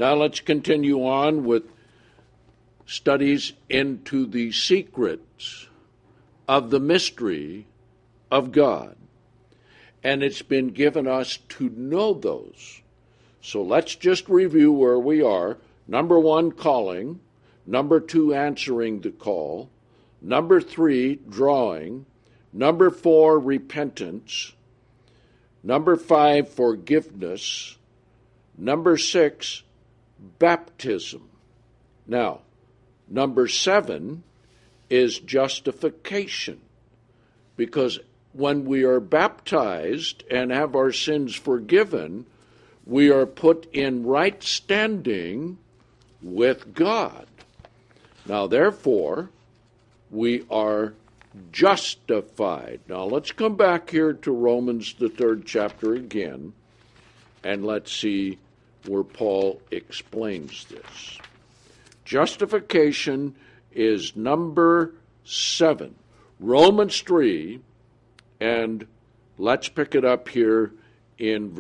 Now let's continue on with studies into the secrets of the mystery of God. And it's been given us to know those. So let's just review where we are. Number 1, calling. Number 2, answering the call. Number 3, drawing. Number 4, repentance. Number 5, forgiveness. Number 6, baptism. Now, number 7 is justification, because when we are baptized and have our sins forgiven, we are put in right standing with God. Now, therefore, we are justified. Now, let's come back here to Romans, the 3rd chapter again, and let's see where Paul explains this. Justification is number 7. Romans 3, and let's pick it up here in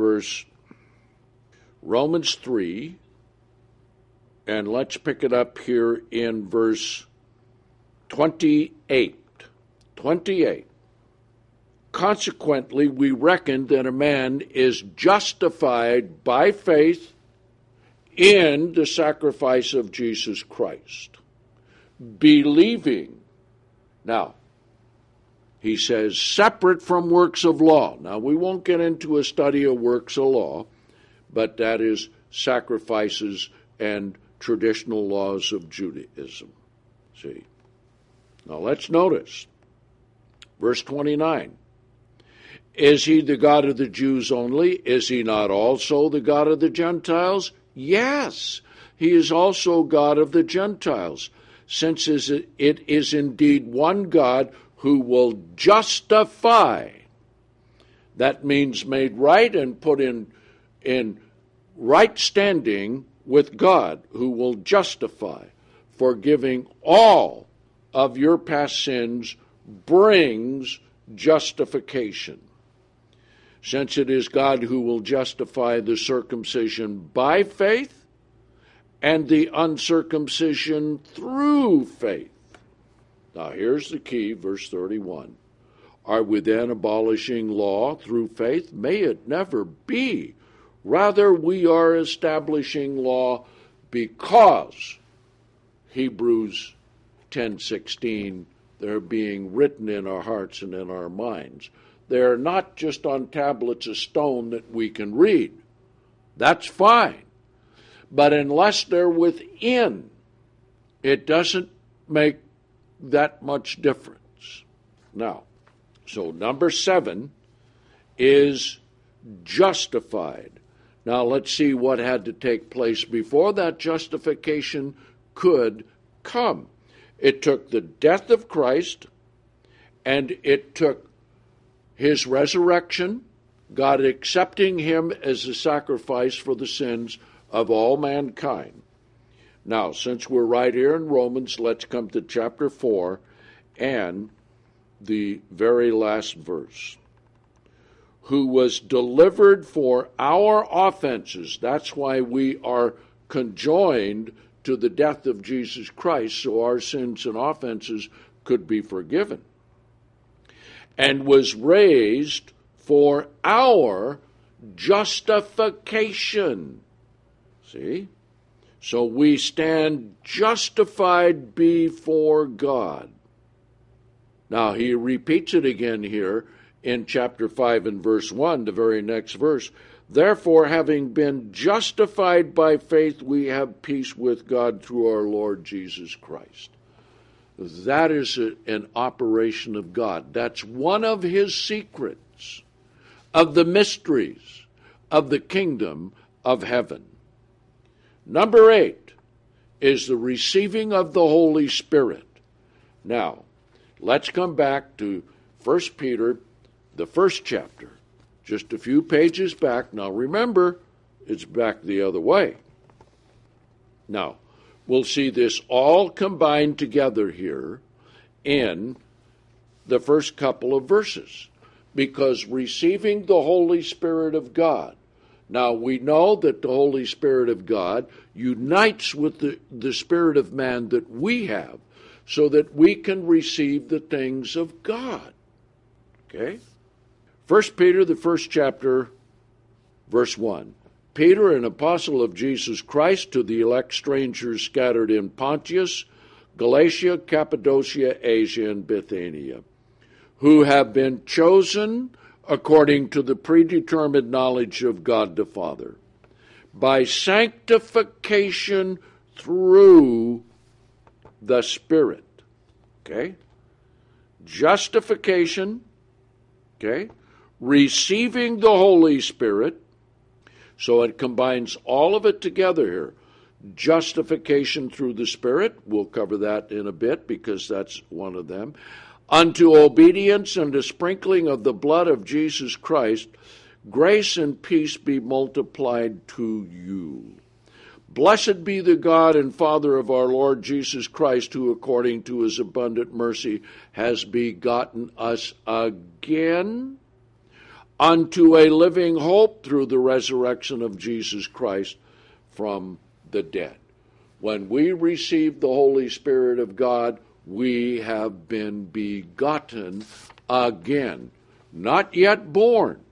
Romans 3, and let's pick it up here in verse 28. 28. Consequently, we reckon that a man is justified by faith in the sacrifice of Jesus Christ, believing. Now, he says, separate from works of law. Now, we won't get into a study of works of law, but that is sacrifices and traditional laws of Judaism. See? Now, let's notice. Verse 29. Is he the God of the Jews only? Is he not also the God of the Gentiles? Yes, he is also God of the Gentiles, since it is indeed one God who will justify. That means made right and put in right standing with God, who will justify, forgiving all of your past sins brings justification. Since it is God who will justify the circumcision by faith and the uncircumcision through faith. Now here's the key, verse 31. Are we then abolishing law through faith? May it never be. Rather, we are establishing law because, Hebrews 10:16, they're being written in our hearts and in our minds. They're not just on tablets of stone that we can read. That's fine. But unless they're within, it doesn't make that much difference. Now, so number 7 is justified. Now let's see what had to take place before that justification could come. It took the death of Christ, and it took his resurrection, God accepting him as a sacrifice for the sins of all mankind. Now, since we're right here in Romans, let's come to chapter 4 and the very last verse. Who was delivered for our offenses. That's why we are conjoined to the death of Jesus Christ, so our sins and offenses could be forgiven. And was raised for our justification. See? So we stand justified before God. Now he repeats it again here in chapter 5 and verse 1, the very next verse. Therefore, having been justified by faith, we have peace with God through our Lord Jesus Christ. That is an operation of God. That's one of his secrets, of the mysteries of the kingdom of heaven. Number 8 is the receiving of the Holy Spirit. Now, let's come back to 1 Peter, the 1st chapter, just a few pages back. Now remember, it's back the other way. Now, we'll see this all combined together here in the first couple of verses, because receiving the Holy Spirit of God, Now, we know that the Holy Spirit of God unites with the spirit of man that we have so that we can receive the things of God. Okay? 1 Peter, the first chapter, verse 1. Peter, an apostle of Jesus Christ, to the elect strangers scattered in Pontus, Galatia, Cappadocia, Asia, and Bithynia, who have been chosen according to the predetermined knowledge of God the Father, by sanctification through the Spirit. Okay? Justification. Okay? Receiving the Holy Spirit. So it combines all of it together here. Justification through the Spirit. We'll cover that in a bit because that's one of them. Unto obedience and the sprinkling of the blood of Jesus Christ, grace and peace be multiplied to you. Blessed be the God and Father of our Lord Jesus Christ, who according to his abundant mercy has begotten us again unto a living hope through the resurrection of Jesus Christ from the dead. When we receive the Holy Spirit of God, we have been begotten again, not yet born.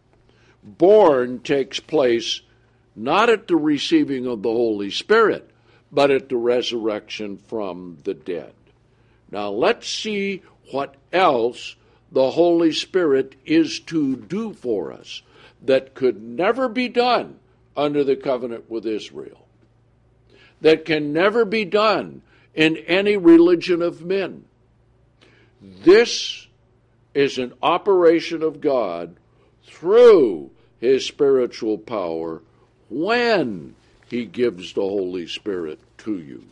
Born takes place not at the receiving of the Holy Spirit, but at the resurrection from the dead. Now let's see what else the Holy Spirit is to do for us that could never be done under the covenant with Israel, that can never be done in any religion of men. This is an operation of God through his spiritual power when he gives the Holy Spirit to you.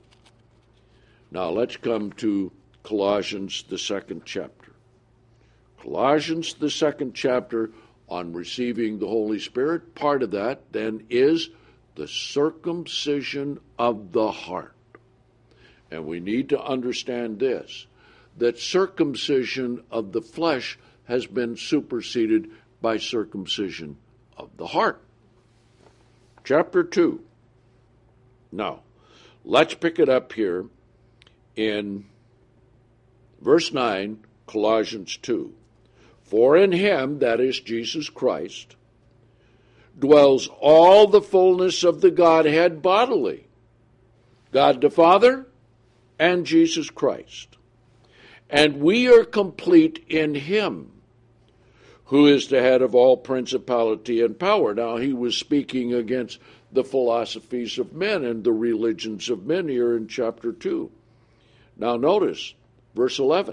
Now let's come to Colossians, the second chapter. Colossians, the second chapter, on receiving the Holy Spirit. Part of that then is the circumcision of the heart. And we need to understand this, that circumcision of the flesh has been superseded by circumcision of the heart. Chapter 2. Now, let's pick it up here in verse 9, Colossians 2. For in him, that is Jesus Christ, dwells all the fullness of the Godhead bodily, God the Father and Jesus Christ. And we are complete in him, who is the head of all principality and power. Now, he was speaking against the philosophies of men and the religions of men here in chapter 2. Now, notice, verse 11.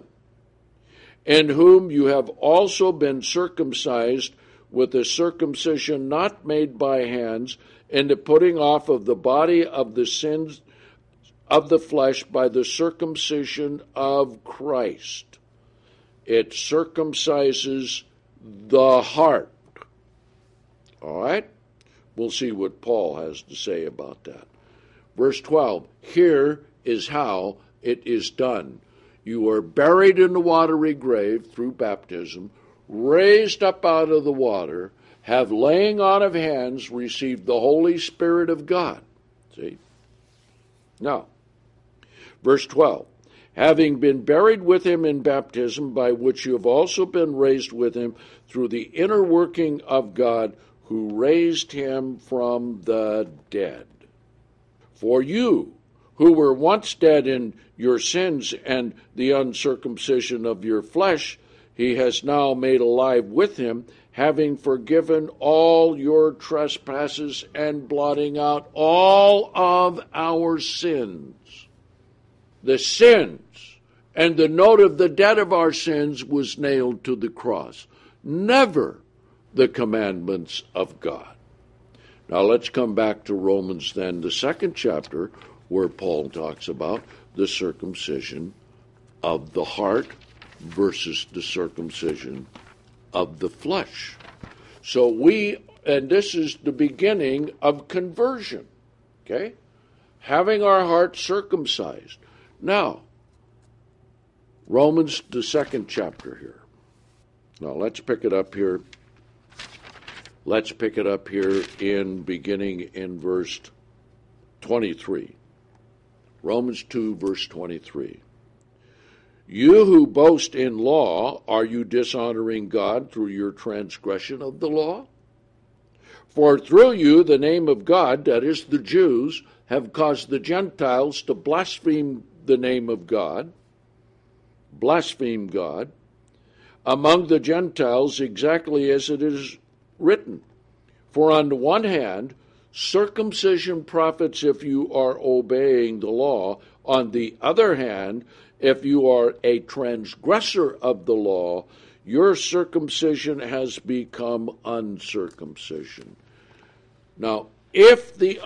In whom you have also been circumcised with a circumcision not made by hands, in the putting off of the body of the sins of the flesh by the circumcision of Christ. It circumcises the heart. All right? We'll see what Paul has to say about that. Verse 12, here is how it is done. You are buried in the watery grave through baptism, raised up out of the water, have laying on of hands received the Holy Spirit of God. See? Now, verse 12, having been buried with him in baptism, by which you have also been raised with him through the inner working of God, who raised him from the dead. For you, who were once dead in your sins and the uncircumcision of your flesh, he has now made alive with him, having forgiven all your trespasses and blotting out all of our sins. The sins and the note of the debt of our sins was nailed to the cross, never the commandments of God. Now let's come back to Romans then, the second chapter, where Paul talks about the circumcision of the heart versus the circumcision of the flesh. So and this is the beginning of conversion, okay? Having our heart circumcised. Now, Romans, the second chapter here. Now, let's pick it up here Let's pick it up here beginning in verse 23. Romans 2, verse 23. You who boast in law, are you dishonoring God through your transgression of the law? For through you the name of God, that is the Jews, have caused the Gentiles to blaspheme the name of God, blaspheme God, among the Gentiles exactly as it is written. For on the one hand, circumcision profits if you are obeying the law. On the other hand, if you are a transgressor of the law, your circumcision has become uncircumcision. Now, if the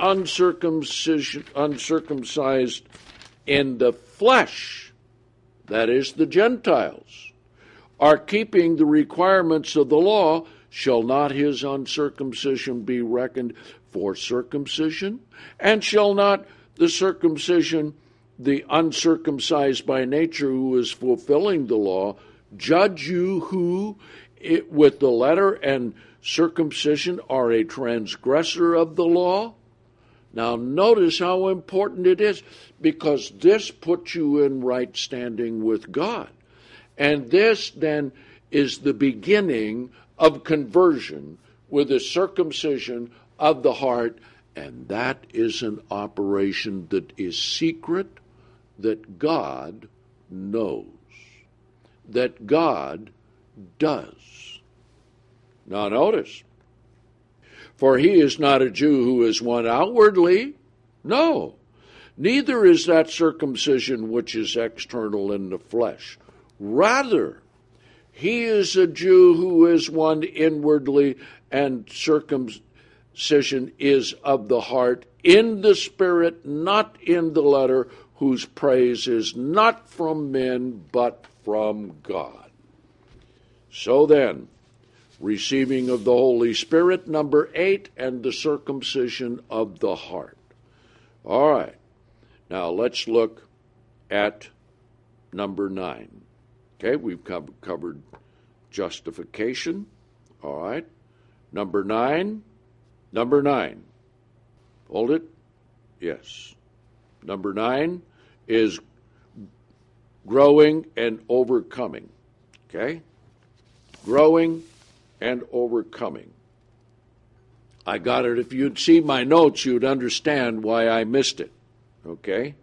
uncircumcised in the flesh, that is the Gentiles, are keeping the requirements of the law, shall not his uncircumcision be reckoned for circumcision? And shall not the circumcision, the uncircumcised by nature who is fulfilling the law, judge you who with the letter and circumcision are a transgressor of the law? Now notice how important it is, because this puts you in right standing with God. And this then is the beginning of conversion with the circumcision of the heart, and that is an operation that is secret, that God knows, that God does. Now notice, for he is not a Jew who is one outwardly, no, neither is that circumcision which is external in the flesh. Rather, he is a Jew who is one inwardly, and circumcision is of the heart, in the spirit, not in the letter, whose praise is not from men, but from God. So then, receiving of the Holy Spirit, number 8, and the circumcision of the heart. All right, now let's look at number 9. Okay, we've covered justification. All right, number 9. Hold it. Yes. Number 9 is growing and overcoming. Okay? Growing and overcoming. I got it. If you'd see my notes, you'd understand why I missed it. Okay?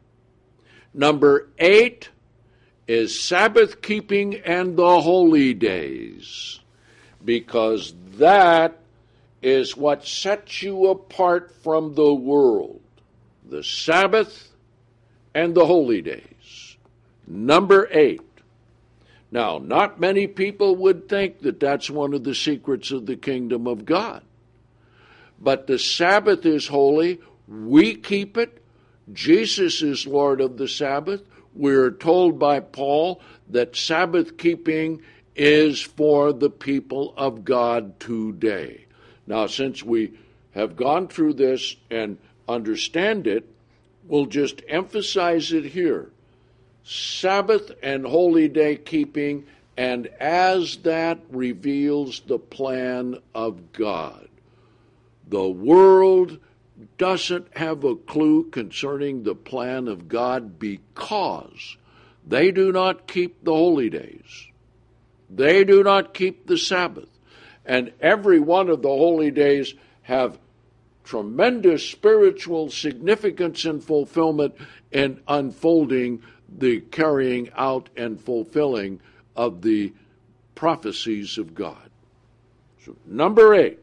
Number 8 is Sabbath keeping and the holy days, because that is what sets you apart from the world. The Sabbath and the holy days. Number 8. Now, not many people would think that that's one of the secrets of the kingdom of God. But the Sabbath is holy. We keep it. Jesus is Lord of the Sabbath. We're told by Paul that Sabbath keeping is for the people of God today. Now, since we have gone through this and understand it, we'll just emphasize it here. Sabbath and holy day keeping, and as that reveals the plan of God. The world doesn't have a clue concerning the plan of God because they do not keep the holy days. They do not keep the Sabbath. And every one of the holy days have tremendous spiritual significance and fulfillment in unfolding the carrying out and fulfilling of the prophecies of God. So, number 8.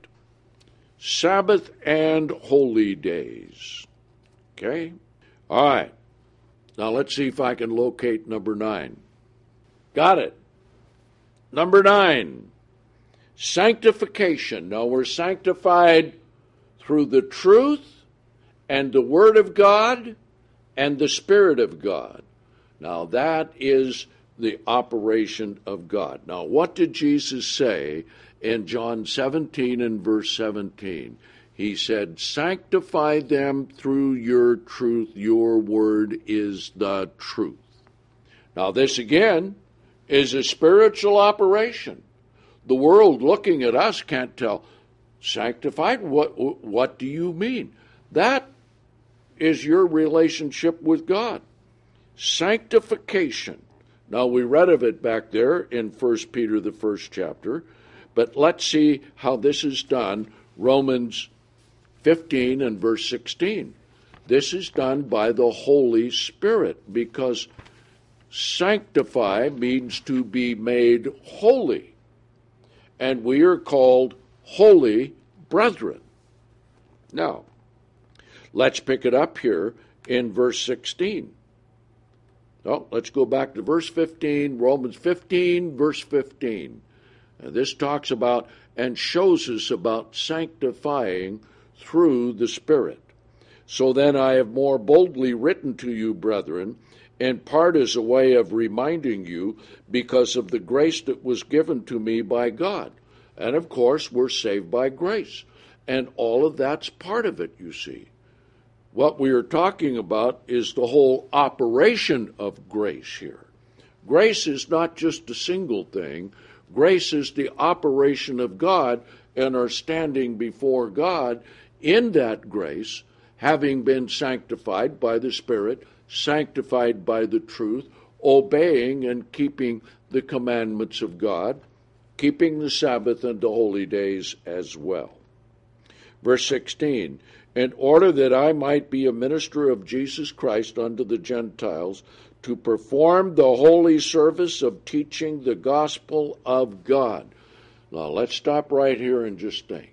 Sabbath and holy days. Okay? All right. Now let's see if I can locate number 9. Got it. Number 9. Sanctification. Now we're sanctified through the truth and the Word of God and the Spirit of God. Now that is the operation of God. Now what did Jesus say in John 17 and verse 17? He said, sanctify them through your truth. Your word is the truth. Now this again is a spiritual operation. The world looking at us can't tell Sanctified? What do you mean? That is your relationship with God. Sanctification. Now, we read of it back there in 1 Peter, the first chapter, but let's see how this is done. Romans 15 and verse 16. This is done by the Holy Spirit, because sanctify means to be made holy, and we are called holy brethren. Now, let's pick it up here in verse 16. No, let's go back to verse 15, Romans 15, verse 15. And this talks about and shows us about sanctifying through the Spirit. So then I have more boldly written to you, brethren, in part as a way of reminding you, because of the grace that was given to me by God. And of course, we're saved by grace. And all of that's part of it, you see. What we are talking about is the whole operation of grace here. Grace is not just a single thing. Grace is the operation of God and our standing before God in that grace, having been sanctified by the Spirit, sanctified by the truth, obeying and keeping the commandments of God, keeping the Sabbath and the holy days as well. Verse 16, in order that I might be a minister of Jesus Christ unto the Gentiles, to perform the holy service of teaching the gospel of God. Now, let's stop right here and just think.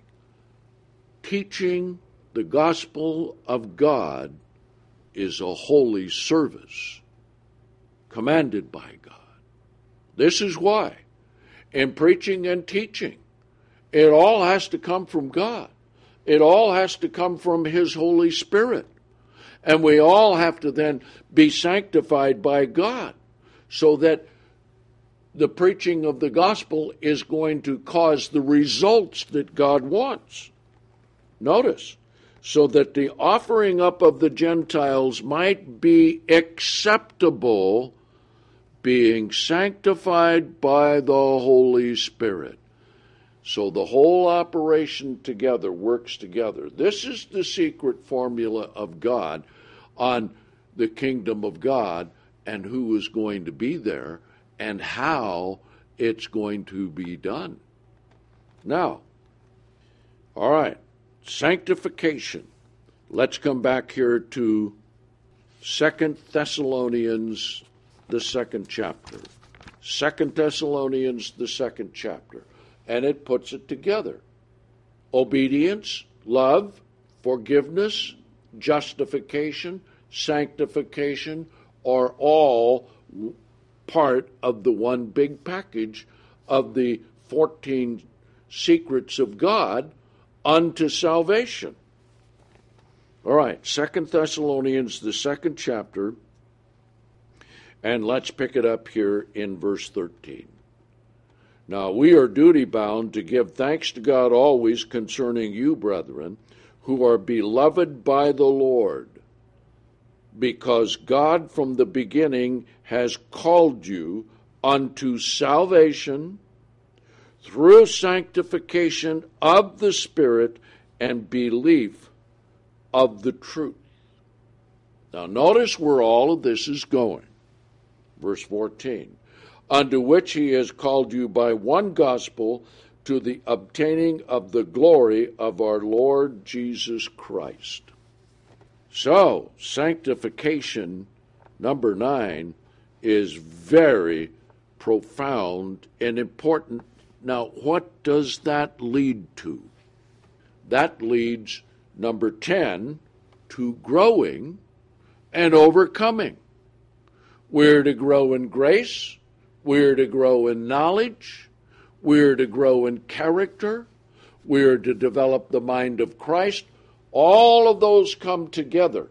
Teaching the gospel of God is a holy service commanded by God. This is why, in preaching and teaching, it all has to come from God. It all has to come from His Holy Spirit. And we all have to then be sanctified by God, so that the preaching of the gospel is going to cause the results that God wants. Notice, so that the offering up of the Gentiles might be acceptable, being sanctified by the Holy Spirit. So the whole operation together works together. This is the secret formula of God on the kingdom of God and who is going to be there and how it's going to be done. Now, all right, sanctification. Let's come back here to 2 Thessalonians, the second chapter. 2 Thessalonians, the second chapter. And it puts it together. Obedience, love, forgiveness, justification, sanctification are all part of the one big package of the 14 secrets of God unto salvation. All right, 2 Thessalonians, the second chapter, and let's pick it up here in verse 13. Now, we are duty-bound to give thanks to God always concerning you, brethren, who are beloved by the Lord, because God from the beginning has called you unto salvation through sanctification of the Spirit and belief of the truth. Now, notice where all of this is going. Verse 14. Unto which he has called you by one gospel to the obtaining of the glory of our Lord Jesus Christ. So, sanctification, number 9, is very profound and important. Now, what does that lead to? That leads, number 10, to growing and overcoming. We're to grow in grace. We're to grow in knowledge. We're to grow in character. We're to develop the mind of Christ. All of those come together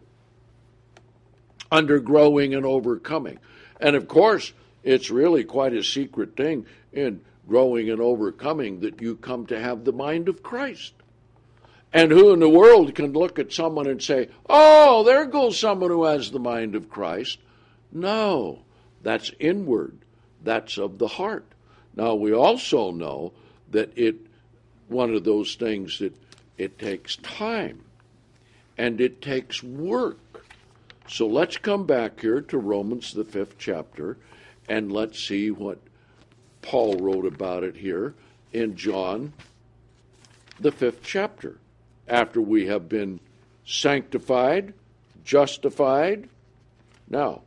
under growing and overcoming. And of course, it's really quite a secret thing in growing and overcoming that you come to have the mind of Christ. And who in the world can look at someone and say, oh, there goes someone who has the mind of Christ? No, that's inward. That's of the heart. Now, we also know that one of those things that it takes time and it takes work. So let's come back here to Romans, the 5th chapter, and let's see what Paul wrote about it here in John, the 5th chapter. After we have been sanctified, justified. Now,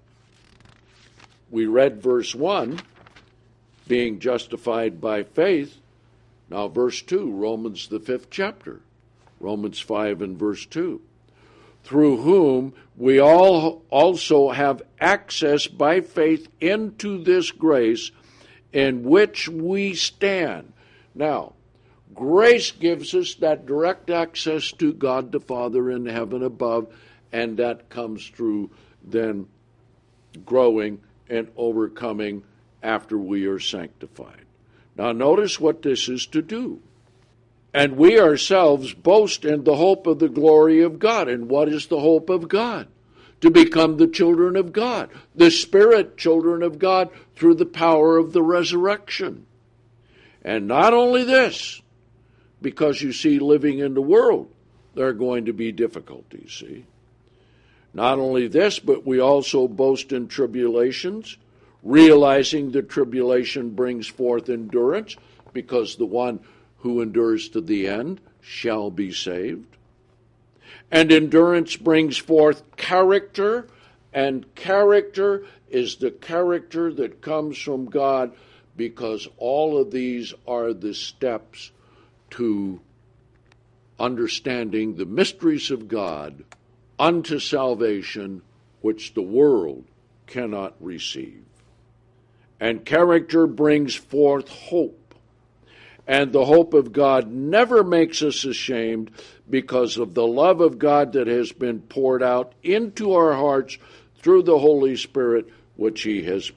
we read verse 1, being justified by faith. Now, verse 2, Romans, the 5th chapter. Romans 5 and verse 2. Through whom we all also have access by faith into this grace in which we stand. Now, grace gives us that direct access to God the Father in heaven above, and that comes through then growing and overcoming after we are sanctified. Now, notice what this is to do. And we ourselves boast in the hope of the glory of God. And what is the hope of God? To become the children of God, the Spirit children of God through the power of the resurrection. And not only this, because you see, living in the world, there are going to be difficulties, see? Not only this, but we also boast in tribulations, realizing that tribulation brings forth endurance, because the one who endures to the end shall be saved. And endurance brings forth character, and character is the character that comes from God, because all of these are the steps to understanding the mysteries of God unto salvation, which the world cannot receive. And character brings forth hope. And the hope of God never makes us ashamed, because of the love of God that has been poured out into our hearts through the Holy Spirit, which He has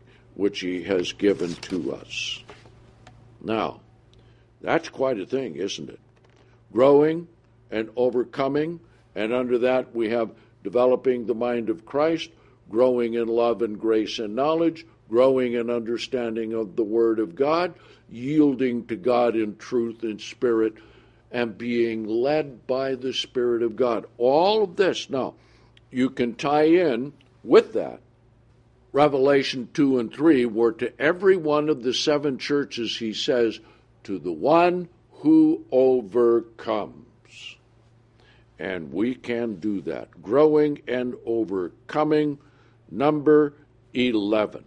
given to us. Now, that's quite a thing, isn't it? Growing and overcoming, and under that we have developing the mind of Christ, growing in love and grace and knowledge, growing in understanding of the Word of God, yielding to God in truth and spirit, and being led by the Spirit of God. All of this. Now, you can tie in with that Revelation 2 and 3, where to every one of the 7 churches he says, to the one who overcomes. And we can do that. Growing and overcoming. Number 11.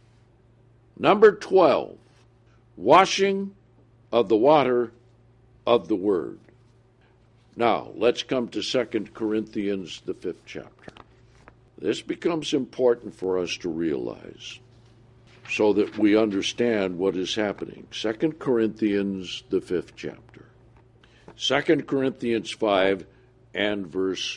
Number 12. Washing of the water of the Word. Now, let's come to 2 Corinthians, the 5th chapter. This becomes important for us to realize so that we understand what is happening. 2 Corinthians, the 5th chapter. 2 Corinthians 5 and verse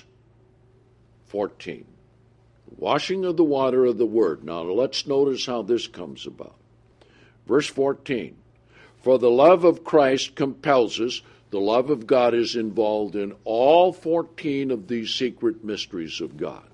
14. Washing of the water of the Word. Now, let's notice how this comes about. Verse 14, for the love of Christ compels us. The love of God is involved in all 14 of these secret mysteries of God.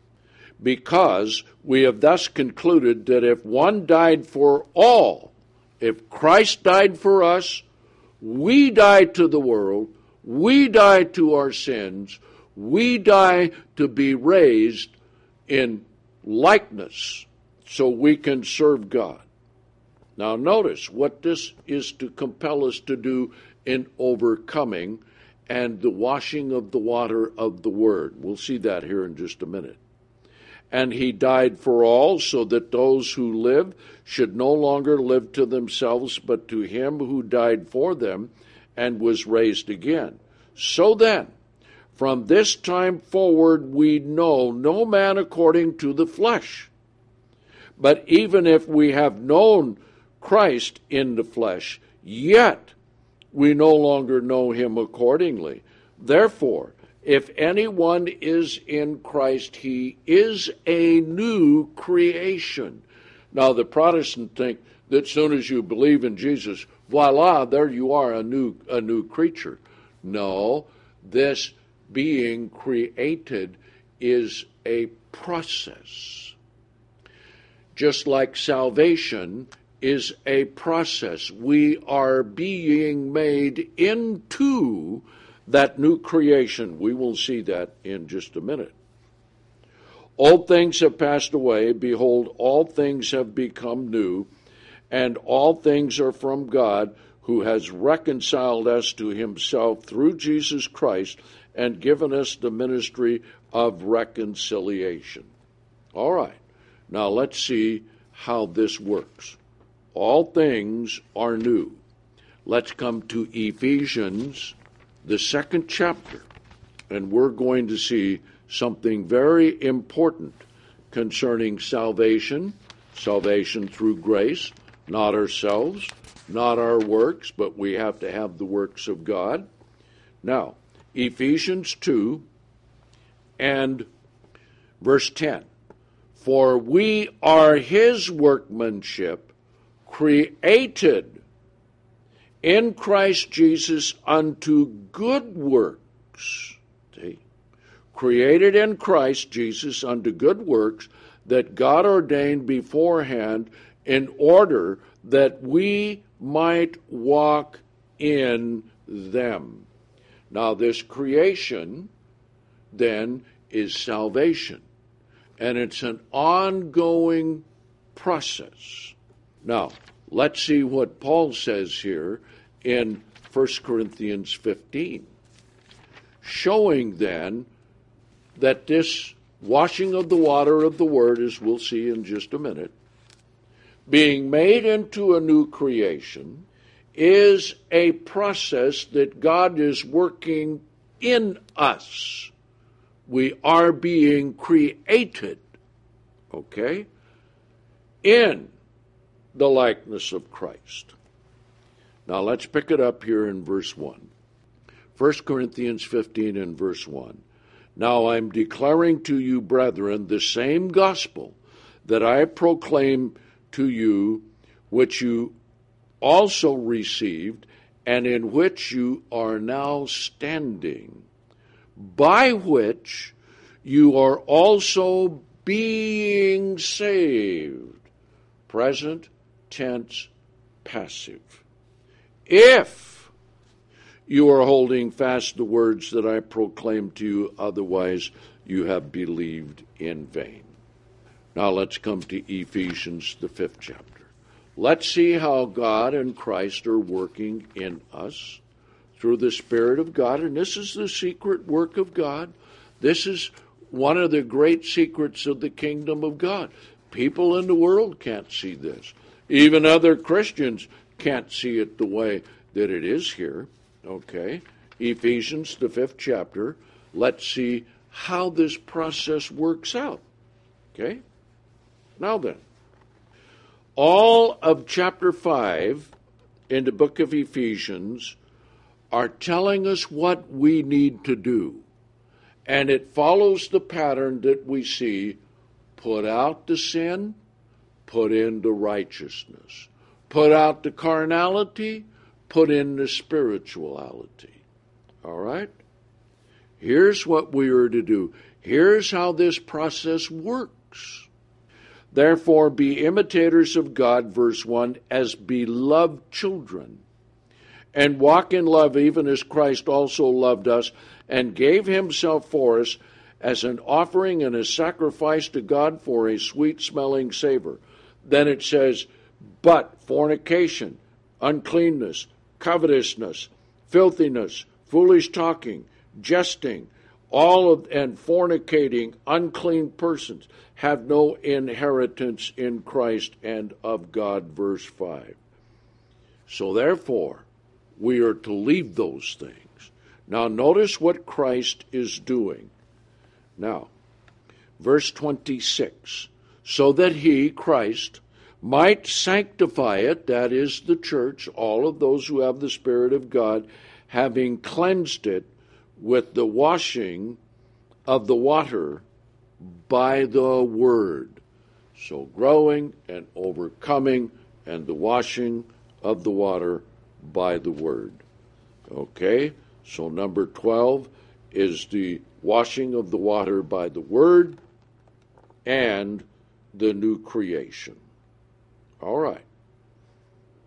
Because we have thus concluded that if one died for all, if Christ died for us, we die to the world, we die to our sins, we die to be raised in likeness so we can serve God. Now notice what this is to compel us to do in overcoming and the washing of the water of the Word. We'll see that here in just a minute. And He died for all, so that those who live should no longer live to themselves, but to Him who died for them and was raised again. So then, from this time forward we know no man according to the flesh. But even if we have known Christ in the flesh, yet we no longer know Him accordingly. Therefore, if anyone is in Christ, he is a new creation. Now, the Protestants think that as soon as you believe in Jesus, voila, there you are, a new creature. No, this being created is a process. Just like salvation is a process. We are being made into that new creation. We will see that in just a minute. Old things have passed away. Behold, all things have become new, and all things are from God, who has reconciled us to himself through Jesus Christ and given us the ministry of reconciliation. All right, now let's see how this works. All things are new. Let's come to Ephesians, the 2nd chapter, and we're going to see something very important concerning salvation, salvation through grace, not ourselves, not our works, but we have to have the works of God. Now, Ephesians 2 and verse 10. For we are his workmanship, created in Christ Jesus unto good works. See? Created in Christ Jesus unto good works that God ordained beforehand in order that we might walk in them. Now this creation then is salvation, and it's an ongoing process. Now, let's see what Paul says here in 1 Corinthians 15, showing then that this washing of the water of the Word, as we'll see in just a minute, being made into a new creation, is a process that God is working in us. We are being created, okay, in the likeness of Christ. Now let's pick it up here in verse 1. 1 Corinthians 15 and verse 1. Now I'm declaring to you, brethren, the same gospel that I proclaim to you, which you also received, and in which you are now standing, by which you are also being saved. Present tense, passive. If you are holding fast the words that I proclaim to you, otherwise you have believed in vain. Now let's come to Ephesians, the 5th chapter. Let's see how God and Christ are working in us through the Spirit of God. And this is the secret work of God. This is one of the great secrets of the kingdom of God. People in the world can't see this. Even other Christians can't see it the way that it is here. Okay, Ephesians, the 5th chapter. Let's see how this process works out. Okay, now then, all of chapter 5 in the book of Ephesians are telling us what we need to do. And it follows the pattern that we see: put out the sin, put in the righteousness. Put out the carnality, put in the spirituality. All right? Here's what we are to do. Here's how this process works. Therefore, be imitators of God, verse 1, as beloved children, and walk in love even as Christ also loved us and gave himself for us as an offering and a sacrifice to God for a sweet-smelling savor. Then it says, but fornication, uncleanness, covetousness, filthiness, foolish talking, jesting, and fornicating, unclean persons have no inheritance in Christ and of God, verse 5. So therefore, we are to leave those things. Now notice what Christ is doing. Now, verse 26, so that he, Christ, might sanctify it, that is the church, all of those who have the Spirit of God, having cleansed it with the washing of the water by the word. So growing and overcoming and the washing of the water by the word. Okay, so number 12 is the washing of the water by the word and the new creation. All right.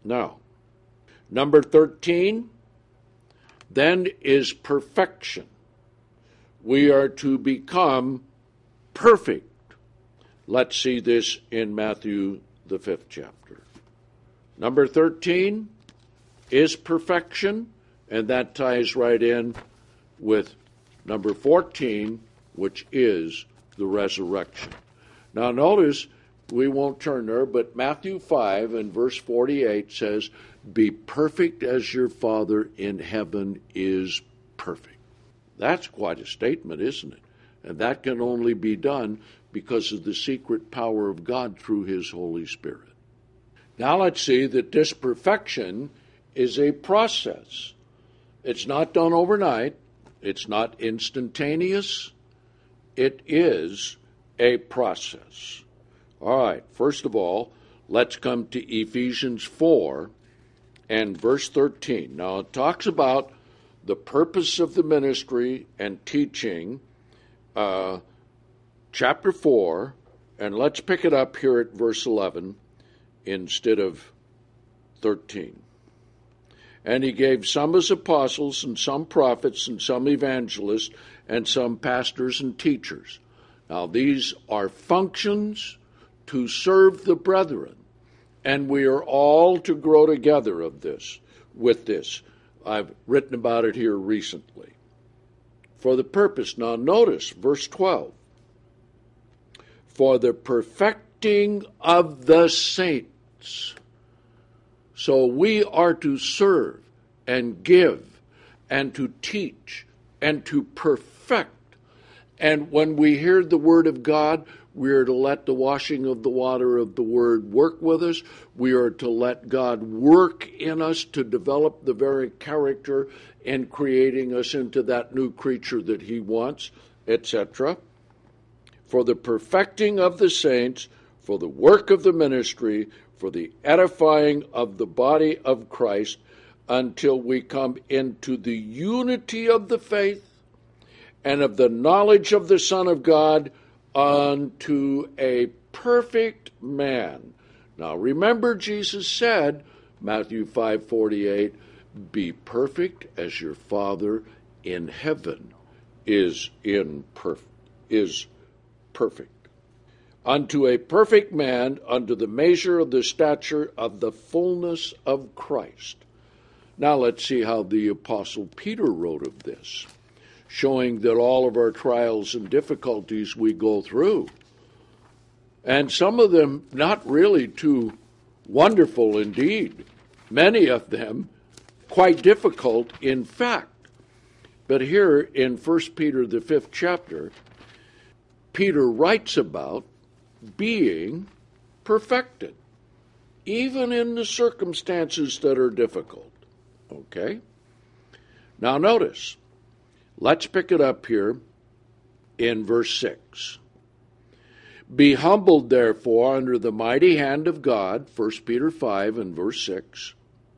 Now, number 13, then is perfection. We are to become perfect. Let's see this in Matthew, the 5th chapter. Number 13 is perfection, and that ties right in with number 14, which is the resurrection. Now notice, we won't turn there, but Matthew 5 and verse 48 says, "Be perfect as your Father in heaven is perfect." That's quite a statement, isn't it? And that can only be done because of the secret power of God through his Holy Spirit. Now let's see that this perfection is a process. It's not done overnight. It's not instantaneous. It is a process. All right, first of all, let's come to Ephesians 4 and verse 13. Now it talks about the purpose of the ministry and teaching, chapter 4, and let's pick it up here at verse 11 instead of 13. "And he gave some as apostles, and some prophets, and some evangelists, and some pastors and teachers." Now these are functions to serve the brethren, and we are all to grow together with this. I've written about it here recently. For the purpose, now notice verse 12, "For the perfecting of the saints." So we are to serve and give and to teach and to perfect. And when we hear the word of God, we are to let the washing of the water of the word work with us. We are to let God work in us to develop the very character and creating us into that new creature that he wants, etc. "For the perfecting of the saints, for the work of the ministry, for the edifying of the body of Christ, until we come into the unity of the faith and of the knowledge of the Son of God, unto a perfect man." Now remember, Jesus said, Matthew 5:48, "Be perfect as your Father in heaven is perfect. Unto a perfect man, unto the measure of the stature of the fullness of Christ." Now let's see how the Apostle Peter wrote of this, showing that all of our trials and difficulties we go through, and some of them not really too wonderful indeed, many of them quite difficult in fact. But here in 1 Peter, the 5th chapter, Peter writes about being perfected, even in the circumstances that are difficult. Okay? Now notice, let's pick it up here in verse 6. "Be humbled, therefore, under the mighty hand of God," 1 Peter 5 and verse 6,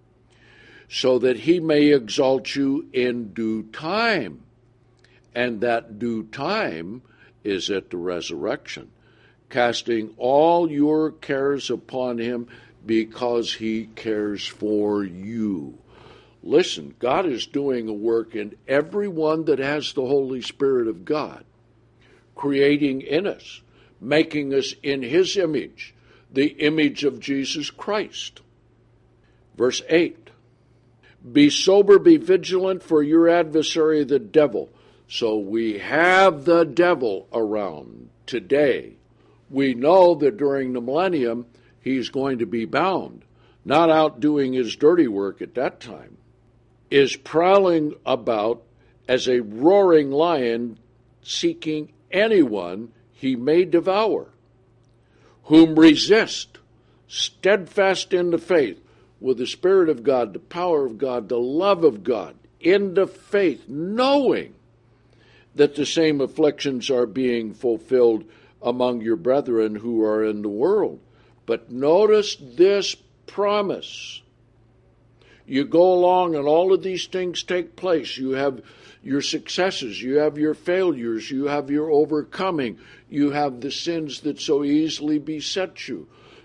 "so that he may exalt you in due time." And that due time is at the resurrection. "Casting all your cares upon him, because he cares for you." Listen, God is doing a work in everyone that has the Holy Spirit of God, creating in us, making us in his image, the image of Jesus Christ. Verse 8, "Be sober, be vigilant, for your adversary the devil." So we have the devil around today. We know that during the millennium, he's going to be bound, not out doing his dirty work at that time, "is prowling about as a roaring lion, seeking anyone he may devour, whom resist, steadfast in the faith, with the Spirit of God, the power of God, the love of God, in the faith, knowing that the same afflictions are being fulfilled among your brethren who are in the world." But notice this promise. You go along and all of these things take place. You have your successes, you have your failures, you have your overcoming, you have the sins that so easily beset you.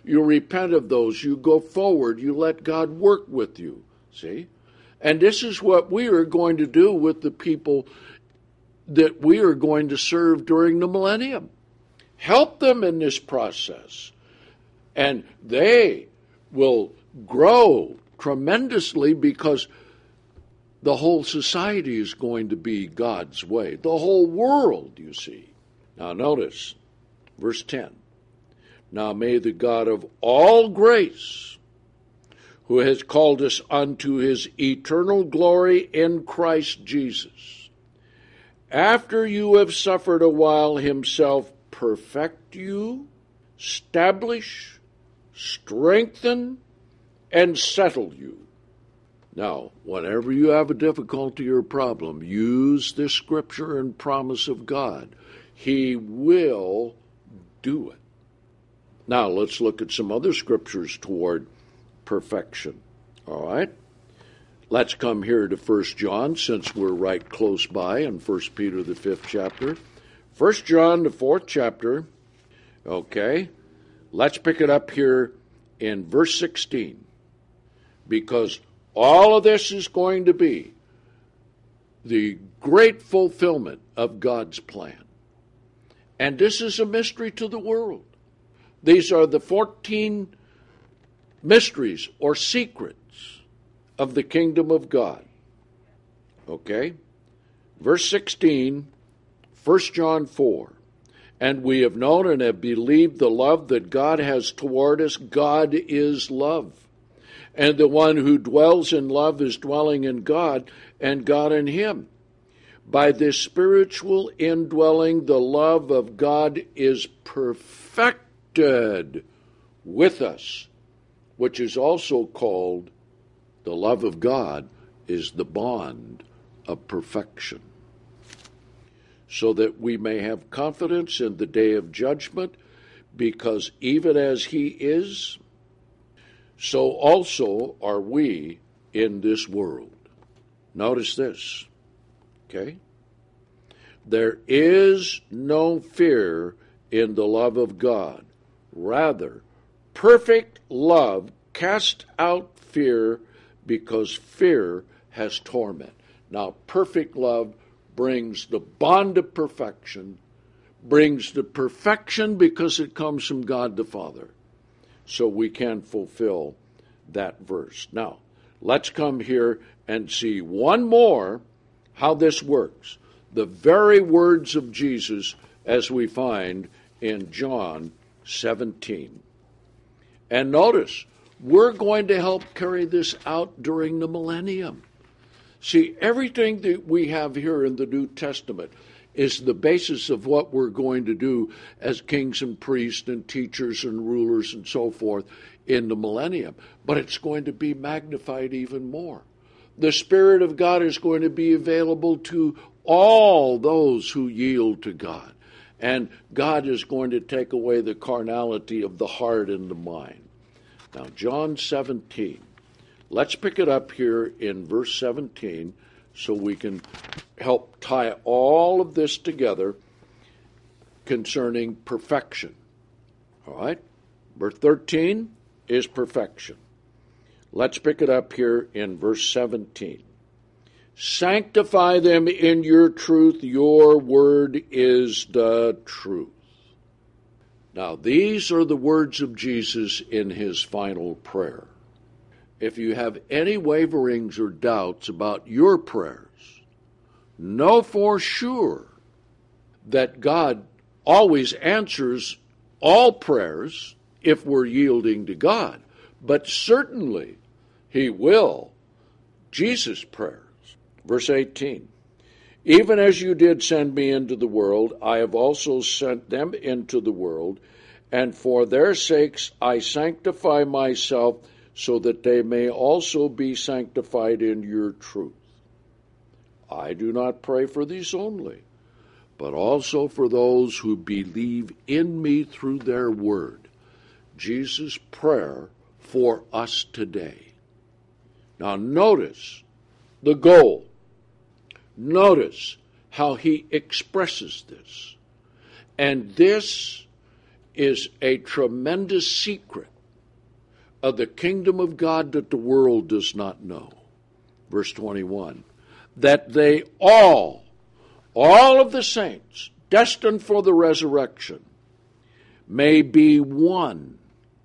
You repent of those. You go forward. You let God work with you. See? And this is what we are going to do with the people that we are going to serve during the millennium. Help them in this process. And they will grow tremendously because the whole society is going to be God's way. The whole world, you see. Now notice, verse 10. Now may the God of all grace, who has called us unto his eternal glory in Christ Jesus, after you have suffered a while, himself perfect you, establish, strengthen, and settle you. Now, whenever you have a difficulty or problem, use this scripture and promise of God. He will do it. Now, let's look at some other scriptures toward perfection. All right? Let's come here to 1 John, since we're right close by in 1 Peter, the 5th chapter. 1 John, the 4th chapter. Okay? Let's pick it up here in verse 16. Because all of this is going to be the great fulfillment of God's plan. And this is a mystery to the world. These are the 14 mysteries or secrets of the kingdom of God. Okay? Verse 16, 1 John 4. And we have known and have believed the love that God has toward us. God is love. And the one who dwells in love is dwelling in God, and God in him. By this spiritual indwelling, the love of God is perfected with us, which is also called, the love of God is the bond of perfection, so that we may have confidence in the day of judgment, because even as he is, so also are we in this world. Notice this, okay? There is no fear in the love of God. Rather, perfect love casts out fear, because fear has torment. Now, perfect love brings the bond of perfection, brings the perfection because it comes from God the Father. So we can fulfill that verse. Now, let's come here and see one more how this works. The very words of Jesus as we find in John 17. And notice, we're going to help carry this out during the millennium. See, everything that we have here in the New Testament is the basis of what we're going to do as kings and priests and teachers and rulers and so forth in the millennium. But it's going to be magnified even more. The Spirit of God is going to be available to all those who yield to God. And God is going to take away the carnality of the heart and the mind. Now, John 17. Let's pick it up here in verse 17 so we can help tie all of this together concerning perfection. All right? Verse 13 is perfection. Let's pick it up here in verse 17. Sanctify them in your truth. Your word is the truth. Now, these are the words of Jesus in his final prayer. If you have any waverings or doubts about your prayers, know for sure that God always answers all prayers if we're yielding to God. But certainly he will Jesus' prayers. Verse 18, even as you did send me into the world, I have also sent them into the world, and for their sakes I sanctify myself, so that they may also be sanctified in your truth. I do not pray for these only, but also for those who believe in me through their word. Jesus' prayer for us today. Now notice the goal. Notice how he expresses this. And this is a tremendous secret of the kingdom of God that the world does not know. Verse 21, that they all of the saints, destined for the resurrection, may be one,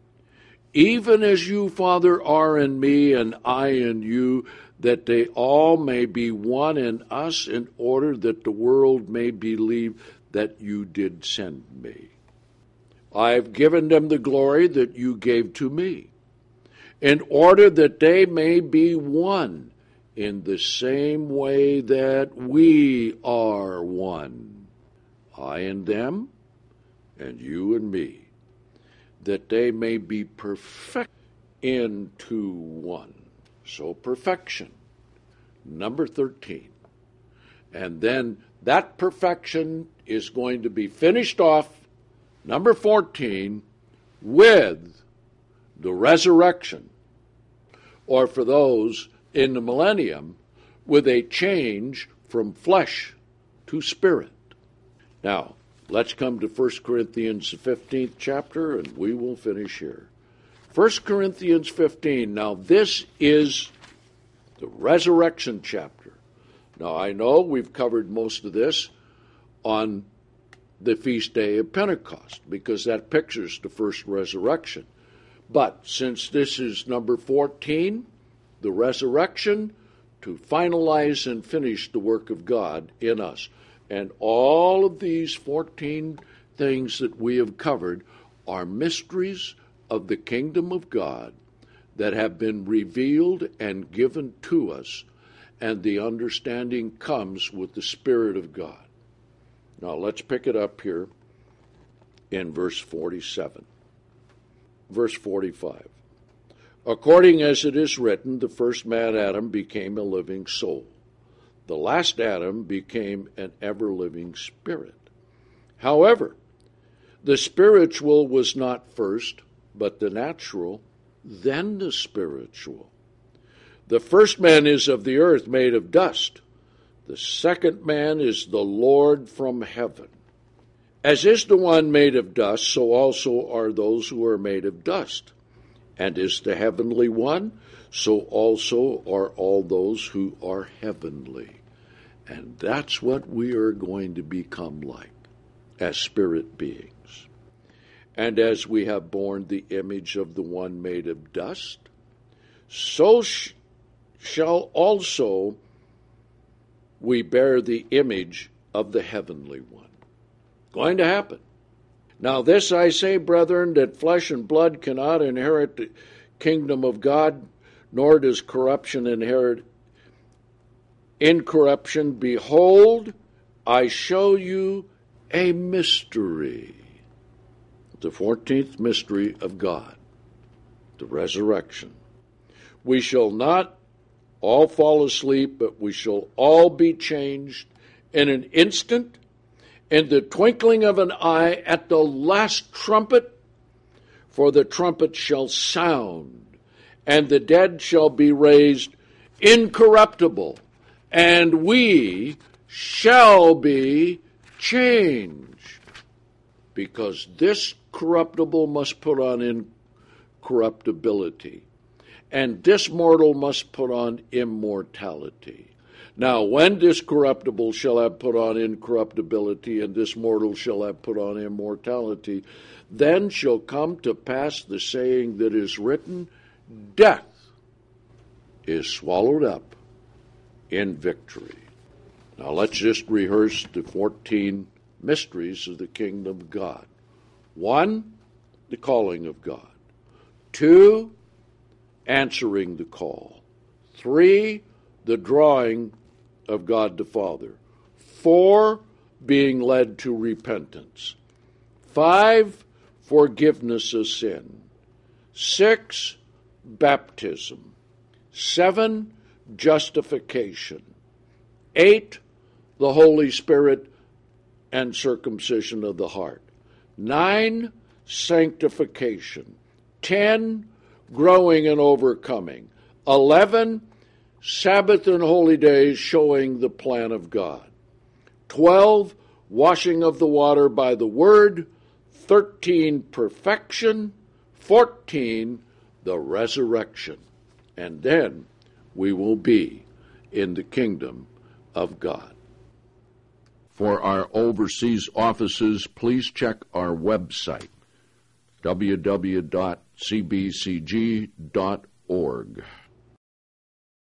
even as you, Father, are in me and I in you, that they all may be one in us, in order that the world may believe that you did send me. I have given them the glory that you gave to me, in order that they may be one in the same way that we are one, I and them, and you and me, that they may be perfect into one. So perfection, number 13. And then that perfection is going to be finished off, number 14, with the resurrection, or for those in the millennium, with a change from flesh to spirit. Now, let's come to 1 Corinthians, the 15th chapter, and we will finish here. 1 Corinthians 15. Now, this is the resurrection chapter. Now, I know we've covered most of this on the feast day of Pentecost, because that pictures the first resurrection. But since this is number 14, the resurrection, to finalize and finish the work of God in us. And all of these 14 things that we have covered are mysteries of the kingdom of God that have been revealed and given to us, and the understanding comes with the Spirit of God. Now let's pick it up here in verse 47. Verse 45. According as it is written, the first man Adam became a living soul. The last Adam became an ever-living spirit. However, the spiritual was not first, but the natural, then the spiritual. The first man is of the earth, made of dust. The second man is the Lord from heaven. As is the one made of dust, so also are those who are made of dust. And is the heavenly one, so also are all those who are heavenly. And that's what we are going to become like as spirit beings. And as we have borne the image of the one made of dust, so shall also we bear the image of the heavenly one. Going to happen. Now this I say, brethren, that flesh and blood cannot inherit the kingdom of God, nor does corruption inherit incorruption. Behold, I show you a mystery. The 14th mystery of God, the resurrection. We shall not all fall asleep, but we shall all be changed in an instant, in the twinkling of an eye, at the last trumpet. For the trumpet shall sound, and the dead shall be raised incorruptible, and we shall be changed. Because this corruptible must put on incorruptibility, and this mortal must put on immortality. Now, when this corruptible shall have put on incorruptibility, and this mortal shall have put on immortality, then shall come to pass the saying that is written, death is swallowed up in victory. Now, let's just rehearse the 14 mysteries of the kingdom of God. 1, the calling of God. 2, answering the call. 3, the drawing of God the Father. 4, being led to repentance. 5, forgiveness of sin. 6, baptism. 7, justification. 8, the Holy Spirit and circumcision of the heart. 9, sanctification. 10, growing and overcoming. 11, Sabbath and holy days, showing the plan of God. 12, washing of the water by the word. 13, perfection. 14, the resurrection, and then we will be in the kingdom of God. For our overseas offices, please check our website, www.cbcg.org.